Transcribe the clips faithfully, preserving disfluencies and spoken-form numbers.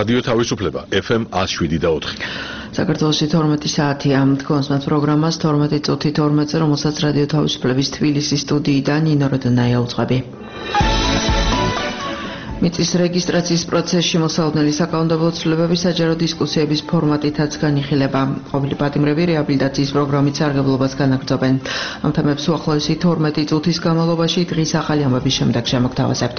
რადიო თავისუფლება ეფ ემ one oh seven და four. საქართველოში თორმეტი საათია თქვენს პროგრამას თორმეტი წუთი თორმეტზე, რომელსაც რადიო თავისუფლების თბილისის სტუდიიდან ნინო როდნაია უძღვები. მიწის რეგისტრაციის პროცესში მოსალოდნელი საკანონმდებლო ცვლილებების საჯარო დისკუსიების ფორმატითაც განიხილება. ყოფილი პატიმრები რეაბილიტაციის პროგრამით სარგებლობას განაგრძობენ. ამ თემებს უახლოესი თორმეტი წუთის განმავლობაში დღის ახალი ამბების შემდეგ შემოგთავაზებთ.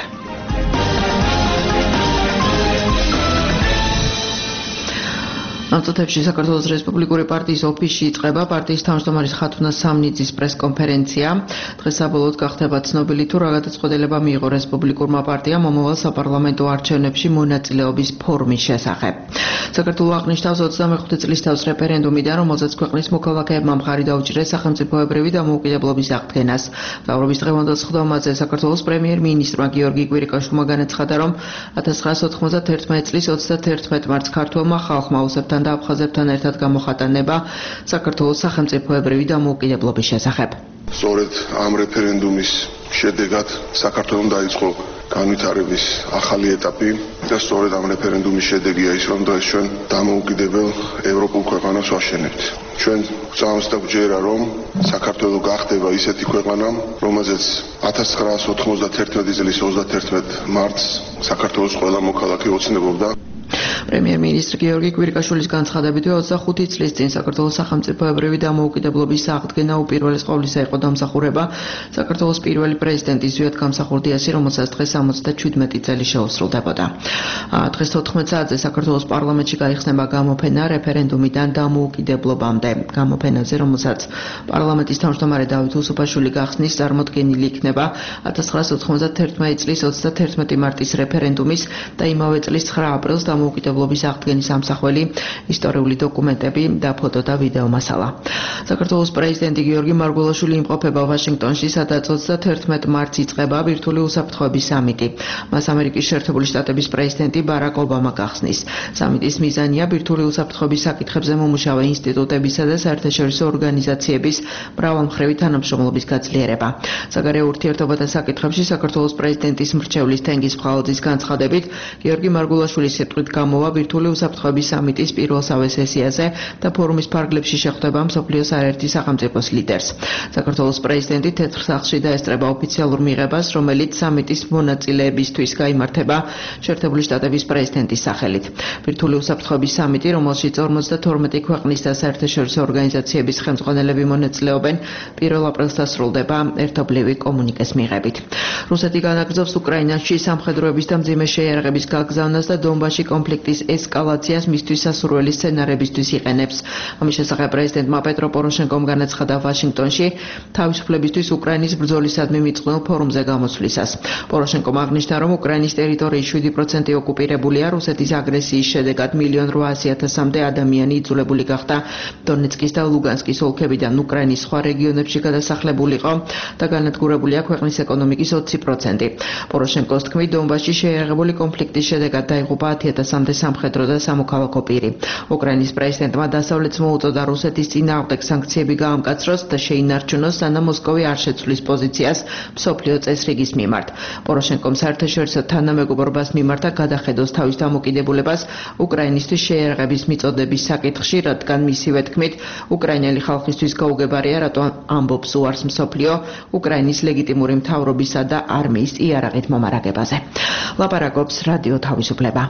ამ წუთებში საქართველოს რესპუბლიკური პარტიის ოფისში იწყება პარტიის თავმჯდომარის ხათუნა სამნიძის პრესკონფერენცია. დღეს საბოლოოდ გახდება ცნობილი თუ რა გადაწყვეტილება მიიღო რესპუბლიკურმა პარტიამ მომავალ საპარლამენტო არჩევნებში მონაწილეობის ფორმის შესახებ. საქართველოს აღნიშნავს ოცდამეხუთე წლის თავს რეფერენდუმიდან, რომელზეც ქვეყნის მოქალაქეებმა მხარი დაუჭირეს სახელმწიფოებრივი დამოუკიდებლობის აღდგენას. მთავრობის დღევანდელ სხდომაზე საქართველოს პრემიერ-მინისტრმა გიორგი კვირიკაშვილმა განაცხადა, რომ one thousand nine hundred ninety-one წლის thirty-one მარტს ქართველმა ხალხმა ოსებთან და აფხაზებთან ერთად გამოხატანება საქართველოს სახელმწიფოებრივი დამოუკიდებლობის შესახებ. სწორედ ამ რეფერენდუმის შედეგად საქართველოს დაიწყო განვითარების ახალი ეტაპი და სწორედ ამ რეფერენდუმის შედეგია ის, რომ დღეს ჩვენ დამოუკიდებელ ევროპულ ქვეყანას ვაშენებთ. ჩვენ გვწამს და გვჯერა, რომ საქართველო გახდება ისეთი ქვეყანა, რომელზეც one thousand nine hundred ninety-one წლის thirty-one მარტს საქართველოს ყველა მოქალაქე ოცნებობდა. პრემიერ-მინისტრი გიორგი კვირიკაშვილის განცხადებით, ოცდახუთი წლის წინ საქართველოს სახელმწიფოებრივი დამოუკიდებლობის აღდგენა უპირველეს ყოვლისა იყო დამსახურება საქართველოს პირველი პრეზიდენტის ზვიად გამსახურდიასი, რომელსაც დღეს seventy-seven წელი შეუსრულდებოდა. დღეს თოთხმეტ საათზე საქართველოს პარლამენტში გაიხსნება გამოფენა რეფერენდუმიდან დამოუკიდებლობამდე. გამოფენაზე, რომელსაც პარლამენტის თავმჯდომარე დავით უსუფაშვილი გახსნის, წარმოდგენილი იქნება one thousand nine hundred ninety-one წლის thirty-one მარტის რეფერენდუმის და იმავე წლის nine აპრილს დამოუკიდებლობის აღდგენის ამსახველი ისტორიული დოკუმენტები და ფოტო და ვიდეო მასალა. საქართველოს პრეზიდენტი გიორგი მარგველაშვილი იმყოფება ვაშინგტონში, სადაც thirty-one მარტს იწყება ბირთვული უსაფრთხოების სამიტი. მას ამერიკის შეერთებული შტატების პრეზიდენტი ბარაკ ობამა გახსნის. სამიტის მიზანია ბირთვული უსაფრთხოების საკითხებზე მომუშავე ინსტიტუტებისა და საერთაშორისო ორგანიზაციების მრავალმხრივი თანამშრომლობის გაძლიერება. საგარეო ურთიერთობათა საკითხებში საქართველოს პრეზიდენტის მრჩევლის თენგიზ ფხალაძის განცხადებით, გიორგი მარგველაშვილის სიტყვით გამოვა ბირთვული უსაფრთხოების სამიტის პირველსავე სესიაზე და ფორუმის ფარგლებში შეხვდება მსოფლიოს არაერთი სახელმწიფოს ლიდერს. საქართველოს პრეზიდენტი თეთრ სახლში დაესწრება ოფიციალურ მიღებას, რომელიც სამიტის მონაწილეებისთვის გაიმართება შეერთებული შტატების პრეზიდენტის სახელით. ბირთვული უსაფრთხოების სამიტი, რომელშიც forty-two ქვეყნის და საერთაშორისო ორგანიზაციების ხელმძღვანელები მონაწილეობენ, პირველ აპრილს დასრულდება ერთობლივი კომუნიკეს მიღებით. რუსეთი განაგრძობს უკრაინაში სამხედროების და მძიმე შეიარაღების გაგზავნას და დონბასში კონფლიქტის ესკალაციას მისთვის სასურველი სცენარებისთვის იყენებს. ამის შესახებ პრეზიდენტმა პეტრო პოროშენკომ განაცხადა ვაშინგტონში თავისუფლებისთვის უკრაინის ბრძოლისადმი მიწყნელ ფორუმზე გამოსვლისას. პოროშენკომ აღნიშნა, რომ უკრაინის ტერიტორიის seven percent ოკუპირებულია, რუსეთის აგრესიის შედეგად one million eight hundred thousand-მდე ადამიანი იძულებული გახდა დონეცკის და ლუგანსკის ოლქებიდან უკრაინის სხვა რეგიონებში გადასახლებულიყო და განადგურებულია ქვეყნის ეკონომიკის twenty percent. პოროშენკოს თქმით, დონბასში შეიარაღებული კონფლიქტის შედეგად დაიღუპა one thousand ათასამდე სამხედრო და სამოქალაქო პირი. უკრაინის პრეზიდენტმა დასავლეთს მოუწოდა რუსეთის წინააღმდეგ სანქციები გაამკაცროს და შეინარჩუნოს, სანამ მოსკოვი არ შეცვლის პოზიციას მსოფლიო წესრიგის მიმართ. პოროშენკომ საერთაშორისო თანამეგობრობას მიმართა გადახედოს თავის დამოკიდებულებას უკრაინისთვის შეიარაღების მიწოდების საკითხში, რადგან მისივე თქმით, უკრაინელი ხალხისთვის გაუგებარია, რატომ ამბობს უარს მსოფლიო უკრაინის ლეგიტიმური მთავრობისა და არმიის იარაღით მომარაგებაზე. ლაპარაკობს რადიო თავისუფლება.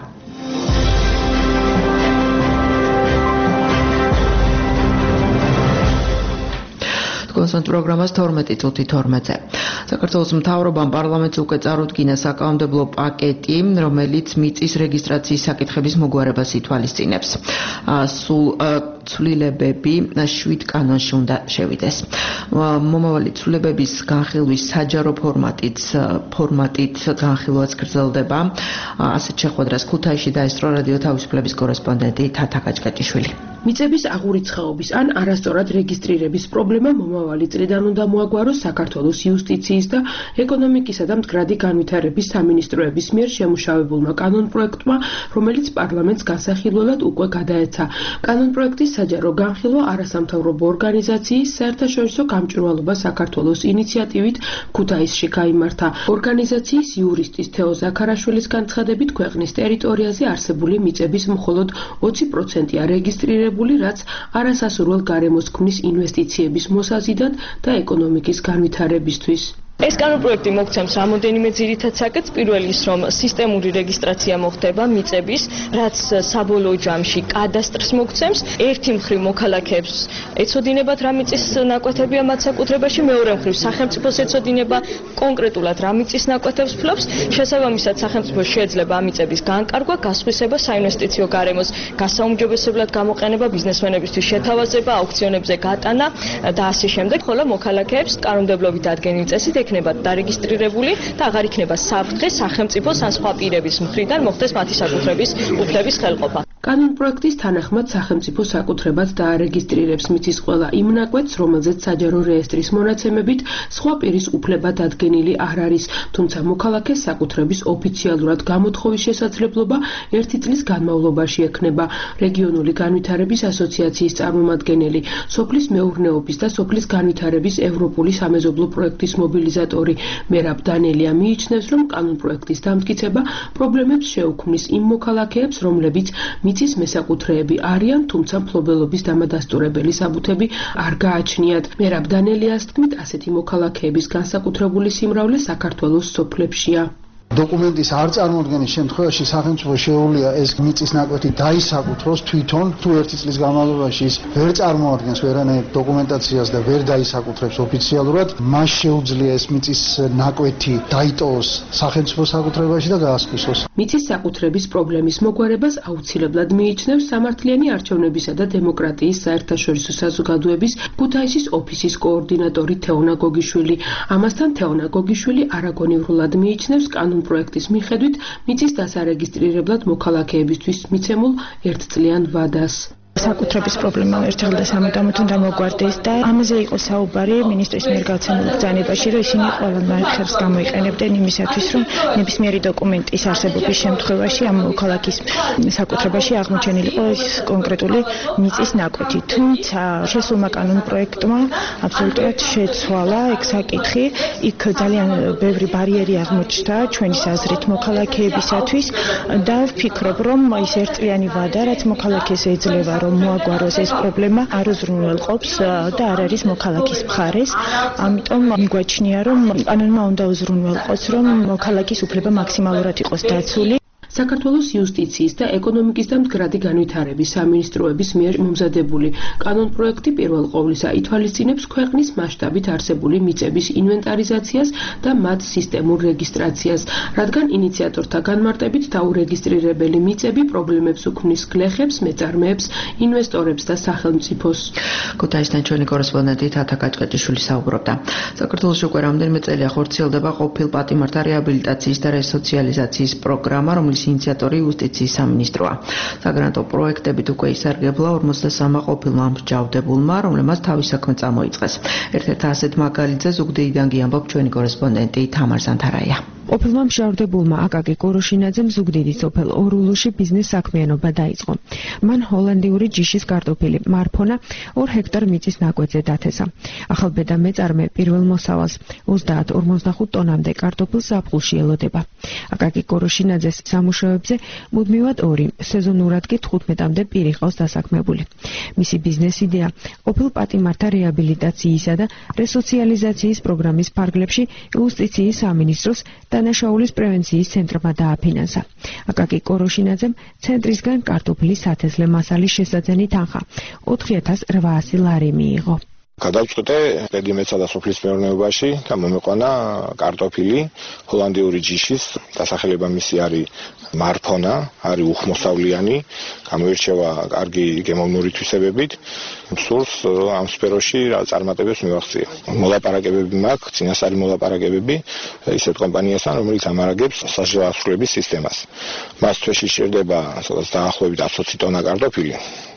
კონსტანტ პროგრამას თორმეტი წუთი თორმეტზე. საქართველოს მთავრობამ პარლამენტს უკვე წარუდგინა საკანონმდებლო პაკეტი, რომელიც მიწის რეგისტრაციის საკითხების მოგვარებას ითვალისწინებს. სულ ცვლილებები შვიდ კანონში უნდა შევიდეს. მომავალი ცვლილებების განხილვის საჯარო ფორმატით ფორმატით განხილვაც გრძელდება. ასეთ შეხვედრას ქუთაისში დაესწრო რადიო თავისუფლების კორესპონდენტი თათა გაჭკაჭიშვილი. მიწების აღურიცხაობის ან არასწორად რეგისტრირების პრობლემა მომავალი წლიდან უნდა მოაგვაროს საქართველოს იუსტიციის და ეკონომიკისა და მდგრადი განვითარების სამინისტროების მიერ შემუშავებულმა კანონპროექტმა, რომელიც პარლამენტს განსახილველად უკვე გადაეცა. კანონპროექტის საჯარო განხილვა არასამთავრობო ორგანიზაციის საერთაშორისო გამჭვირვალობა საქართველოს ინიციატივით ქუთაისში გაიმართა. ორგანიზაციის იურისტის თეო ზაქარაშვილის განცხადებით, ქვეყნის ტერიტორიაზე არსებული მიწების მხოლოდ ოცი პროცენტია რეგისტრირებული, რაც არასასურველ გარემოს ქმნის ინვესტიციების მოსაზიდად და ეკონომიკის განვითარებისთვის. ეს კანონპროექტი მოგცემს რამოდენიმე ძირითად საკითხს. პირველი ის, რომ სისტემური რეგისტრაცია მოხდება მიწების, რაც საბოლოო ჯამში კადასტრს მოგცემს. ერთი მხრივ მოქალაქეებს ეცოდინებათ რა მიწის ნაკვეთებია მათ საკუთრებაში, მეორე მხრივ სახელმწიფოს ეცოდინება კონკრეტულად რა მიწის ნაკვეთებს ფლობს. შესაბამისად, სახელმწიფოს შეიძლება ამ მიწების განკარგვა, გასხვისება საინვესტიციო გარემოს გასაუმჯობესებლად გამოყენება, ბიზნესმენებისთვის შეთავაზება, აუქციონებზე გატანა და ასე შემდეგ. ხოლო მოქალაქეებს კანონმდებლობით დადგენილი წესით იქნება დარეგისტრირებული და აღარ იქნება საფრთხე სახელმწიფოს ან სხვა პირების მხრიდან მოხდეს მათი საკუთრების უფლების ხელყოფა. კანონპროექტის თანახმად სახელმწიფო საკუთრებად დაარეგისტრირებს მიწის ყველა იმ ნაკვეთს, რომელზეც საჯარო რეესტრის მონაცემებით სხვა პირის უფლება დადგენილი არ არის, თუმცა მოქალაქეს საკუთრების ოფიციალურად გამოთხოვის შესაძლებლობა ერთი წლის განმავლობაში ექნება. რეგიონული განვითარების ასოციაციის წარმომადგენელი, სოფლის მეურნეობის და სოფლის განვითარების ევროპული სამეზობლო პროექტის მობილიზატორი მერაბ დანელია მიიჩნევს, რომ კანონპროექტის დამტკიცება პრობლემებს შეუქმნის იმ მოქალაქეებს, რომლებიც მიწის მესაკუთრეები არიან, თუმცა მფლობელობის დამადასტურებელი საბუთები არ გააჩნიათ. მერაბ დანელიას თქმით, ასეთი მოქალაქეების განსაკუთრებული სიმრავლე საქართველოს სოფლებშია. დოკუმენტის არ წარმოადგენის შემთხვევაში სახელმწიფო შეუძლია ეს მიწის ნაკვეთი დაისაკუთროს თვითონ, თუ ერთი წლის განმავლობაში ის ვერ წარმოადგენს ვერანაირ დოკუმენტაციას და ვერ დაისაკუთრებს ოფიციალურად, მას შეუძლია ეს მიწის ნაკვეთი დაიტოვოს სახელმწიფო საკუთრებაში და გაასკვისოს. მიწის საკუთრების პრობლემის მოგვარებას აუცილებლად მიიჩნევს სამართლიანი არჩევნებისა და დემოკრატიის საერთაშორისო საზოგადოების ქუთაისის ოფისის კოორდინატორი თეონა გოგიშვილი. ამასთან თეონა გოგიშვილი არაგონივრულად მიიჩნევს კანონ პროექტის მიხედვით მიწის დასარეგისტრირებლად მოქალაქეებისთვის მიცემულ ერთწლიან ვადას. საკუთრების პრობლემა ერთხელ და სამუდამოდ უნდა მოგვარდეს და ამაზე იყო საუბარი მინისტრის მიერ გაცემულ ბრძანებაში, რომ ისინი ყველანაირ ხერხს გამოიყენებდნენ იმისათვის, რომ ნებისმიერი დოკუმენტის არსებობის შემთხვევაში ამ მოქალაქის საკუთრებაში აღმოჩენილიყო ის კონკრეტული მიწის ნაკვეთი. თუმცა შესულმა კანონპროექტმა აბსოლუტურად შეცვალა ეგ საკითხი, იქ ძალიან ბევრი ბარიერი აღმოჩნდა ჩვენი აზრით მოქალაქეებისათვის და ვფიქრობ, რომ ის ერთწლიანი ვადა, რაც მოქალაქეს ეძლევა რომ მოაგვაროს ეს პრობლემა არ უზრუნველყოფს და არ არის მოქალაქის მხარეს. ამიტომ მიგვაჩნია, რომ კანონმა უნდა უზრუნველყოს, რომ მოქალაქის უფლება მაქსიმალურად იყოს დაცული. საქართველოს იუსტიციის და ეკონომიკის და მდგრადი განვითარების სამინისტროების მიერ მომზადებული კანონპროექტი პირველ ყოვლისა ითვალისწინებს ქვეყნის მასშტაბით არსებული მიწების ინვენტარიზაციას და მათ სისტემურ რეგისტრაციას, რადგან ინიციატორთა განმარტებით დაურეგისტრირებელი მიწები პრობლემებს უქმნის გლეხებს, მეწარმეებს, ინვესტორებს და სახელმწიფოს. ქუთაისთან ჩვენი კორესპონდენტი თათა კაჭკაჭიშვილი საუბრობდა. საქართველოში უკვე რამდენიმე წელია ხორციელდება ყოფილ პატიმართა რეაბილიტაციის და რესოციალიზაციის პროგრამა, რომლის ინიციატორი იუსტიციის სამინისტროა. საგრანტო პროექტებით უკვე ისარგებლა ორმოცდასამი ყოფილმა მსჯავრდებულმა, რომლებმაც თავის საქმე წამოიწყეს. ერთ-ერთ ასეთ მაგალითზე ზუგდიდიდან გიამბობ ჩვენი კორესპონდენტი თამარ ზანთარაია. ყოფილმა მსჯავრდებულმა აკაკი კოროშინაძემ ზუგდიდის სოფელ ორულუში ბიზნეს საქმიანობა დაიწყო. მან ჰოლანდიური ჯიშის კარტოფილი მარფონა ორ ჰექტარ მიწის ნაკვეთზე დათესა. ახალბედა მეწარმე პირველ მოსავალს ოცდაათ ორმოცდახუთ ტონამდე კარტოფილს ზაფხულში ელოდება. აკაკი კოროშინაძეს სამუშაოებზე მუდმივად ორი, სეზონურად კი თხუთმეტამდე პირი ყავს დასაქმებული. მისი ბიზნეს იდეა ყოფილ პატიმართა რეაბილიტაციისა და რესოციალიზაციის პროგრამის ფარგლებში იუსტიციის სამინისტროს დანაშაულის პრევენციის ცენტრმა დააფინანსა. აკაკი კოროშინაძემ ცენტრისგან კარტოფილის სათესლე მასალის შესაძენი თანხა ოთხი ათას რვაასი ლარი მიიღო. გადავწყვეტე პედიმეცსა და სოფლის მეურნეობაში და მომეყვანა კარტოფილი ჰოლანდიური ჯიშის, დასახელება მისი არის მარფონა, არის უხმოსავლიანი, გამოირჩევა კარგი გემოვნური თვისებებით. სურს ამ სფეროში წარმატებებს მივახცია. მოლაპარაკებები მაქვს, წინასწარი მოლაპარაკებები ისეთ კომპანიასთან, რომელიც ამარაგებს სასჯელოსავლების სისტემას. მას თვეში სჭირდება სადაც დაახლოებით ათი ტონა კარტოფილი.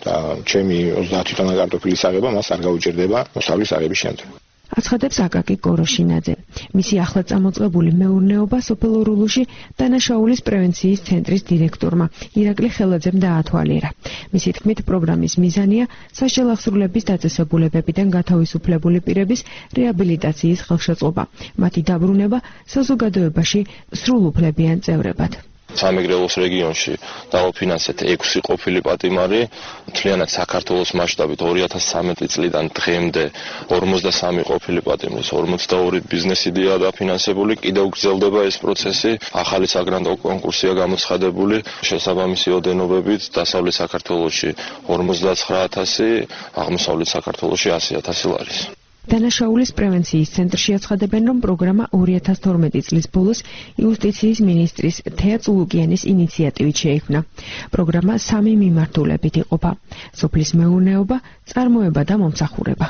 და ჩემი ოცდაათი ტონა კარტოფილის აღება მას არ გაუჭირდება მოსავლის აღების შემდეგ. აცხადებს აკაკი კოროშინაძე. მისი ახლა წამოწყებული მეურნეობა სოფელ ორულუში დანაშაულის პრევენციის ცენტრის დირექტორმა ირაკლი ხელაძემ დაათვალიერა. მისი თქმით, პროგრამის მიზანია საშელახსრულების დაწესებულებებიდან გათავისუფლებული პირების რეაბილიტაციის ხელშეწყობა, მათი დაბრუნება საზოგადოებაში სრულუფლებიან წევრებად. სამეგრელოს რეგიონში დავაფინანსეთ ექვსი ყოფილი პატიმარი, მთლიანად საქართველოს მასშტაბით ორი ათას ცხრამეტი წლიდან დღემდე ორმოცდასამი ყოფილი პატიმრის ორმოცდაორი ბიზნესიდია დაფინანსებული, კიდევ გრძელდება ეს პროცესი, ახალი საგრანტო კონკურსია გამოცხადებული, შესაბამისი ოდენობებით დასავლეთ საქართველოში ორმოცდაცხრა ათასი, აღმოსავლეთ საქართველოში ასი ათასი ლარის. დანაშაულის პრევენციის ცენტრში აცხადებენ, რომ პროგრამა ორი ათას თორმეტი წლის ბოლოს იუსტიციის მინისტრის თეა წულუკიანის ინიციატივით შეიქმნა. პროგრამა სამი მიმართულებით იყოფა: სოფლის მეურნეობა, წარმოება და მომსახურება.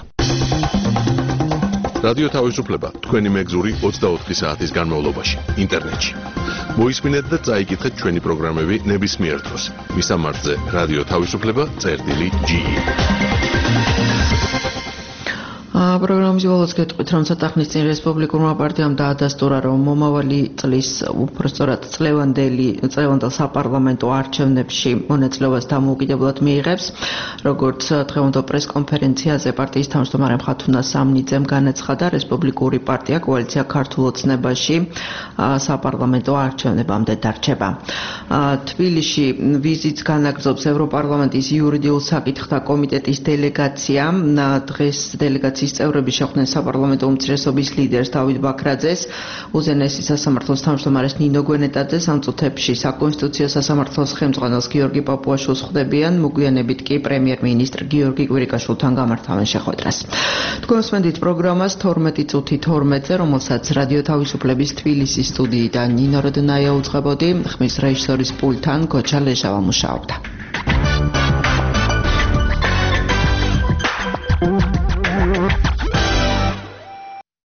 რადიო თავისუფლება თქვენი მეგზური ოცდაოთხი საათის განმავლობაში ინტერნეტში. მოისმინეთ და წაიკითხეთ ჩვენი პროგრამები ნებისმიერ დროს. მისამართზე რადიო თავისუფლება წერტილი ჯი. პროგრამის ბოლოს გეტყვით, რომ სათანხმის წინ რესპუბლიკურმა პარტიამ დაადასტურა, რომ მომავალი წლის უпростоრად წლევანდელი წლევანდელ საპარლამენტო არჩევნებში მონაწილეობას დამოუკიდებლად მიიღებს. როგორც დღევანდელ პრესკონფერენციაზე პარტიის თავმჯდომარე მხატვრונה სამნიძემ განაცხადა, რესპუბლიკური პარტია კოალიცია ქართულ ოცნებაში საპარლამენტო არჩევნებამდე დარჩება. თბილისში ვიზიტს განაგრძობს ევროპარლამენტის იურიდიულ საკითხთა კომიტეტის დელეგაცია. დღეს დელეგაციის წევრები შეხვდნენ საპარლამენტო უმცირესობის ლიდერს დავით ბაქრაძეს, უზენაესი სასამართლოს თავმჯდომარეს ნინო გვენეტაძეს, ამ წუთებში საკონსტიტუციო სასამართლოს ხელმძღვანელს გიორგი პაპუაშვილს ხვდებიან, მოგვიანებით კი პრემიერ-მინისტრ გიორგი კვირიკაშვილთან გამართავენ შეხვედრას. თქვენსმენდით პროგრამას თორმეტი წუთი თორმეტზე, რომელსაც რადიო თავისუფლების თბილისის სტუდიიდან ნინო როდნაია უძღვებოდი, ხმის რეჟისორის პულტთან გოჩა ლეჟავა მუშაობდა.